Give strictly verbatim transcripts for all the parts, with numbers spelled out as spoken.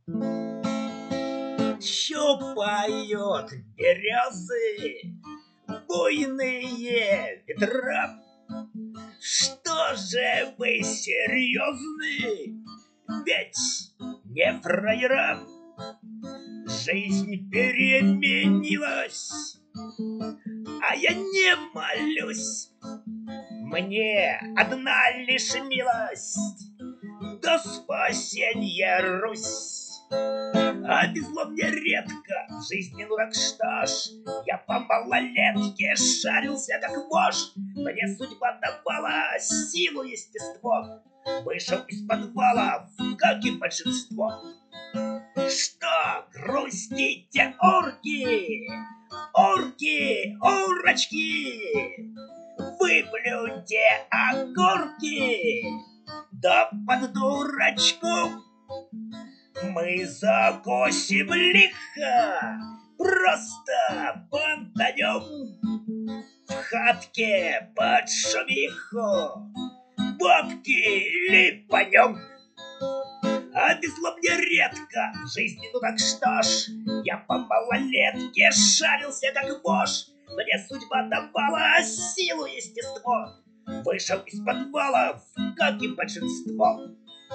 Чё поет березы, буйные ветра? Что же вы серьезны, ведь не фраера? Жизнь переменилась, а я не молюсь. Мне одна лишь милость, до спасенья Русь. А везло мне редко в жизни, ну так что ж, я по малолетке шарился как вож. Мне судьба давала силу, естество. Вышел из подвала, как и большинство. Что грустите, орки, орки, орочки? Выплюньте окорки, да под дурачком мы закосим лихо, просто понтанем в хатке под шумиху, бабки липанем. А везло мне редко в жизни, ну так что ж, я по малолетке шарился как вож. Мне судьба давала силу, естество. Вышел из подвалов, как и большинство.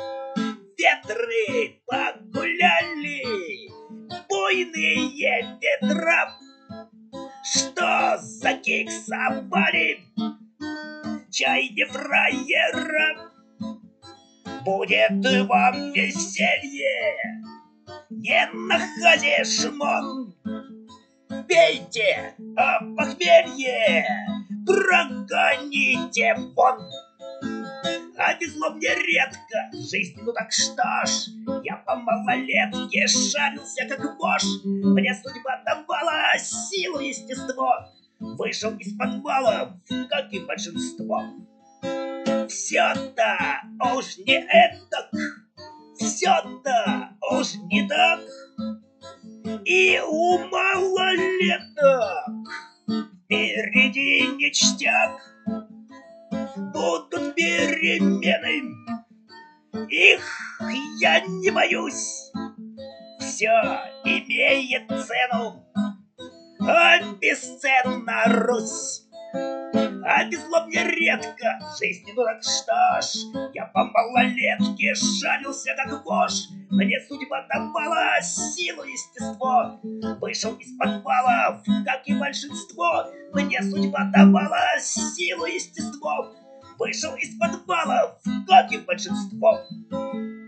Ветры погуляли, буйные ветра. Что за киксовали, чай не фраера? Будет вам веселье, не находишь мон. Пейте, а похмелье прогоните вон. А везло мне редко в жизни, ну так что ж, я по малолетке шарился как вож. Мне судьба давала силу, естество. Вышел из подвалов, как и большинство. Все-то уж не этак, все-то уж не так. И у малолеток впереди ништяк. Будут перемены, их я не боюсь. Все имеет цену, а бесценна Русь. А везло мне редко в жизни, ну так что ж, я по малолетке шарился как вож. Мне судьба давала силу, естество. Вышел из подвалов, как и большинство. Мне судьба давала силу, естество. Вышел из подвалов, как и большинство.